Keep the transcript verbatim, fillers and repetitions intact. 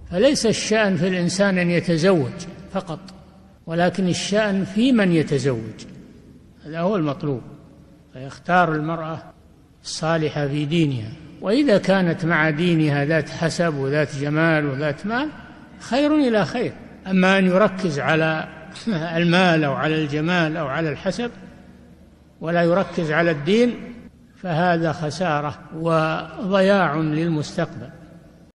فليس الشأن في الإنسان أن يتزوج فقط، ولكن الشأن في من يتزوج، هذا هو المطلوب. فيختار المرأة الصالحة في دينها، وإذا كانت مع دينها ذات حسب وذات جمال وذات مال خير إلى خير. أما أن يركز على المال أو على الجمال أو على الحسب ولا يركز على الدين فهذا خسارة وضياع للمستقبل.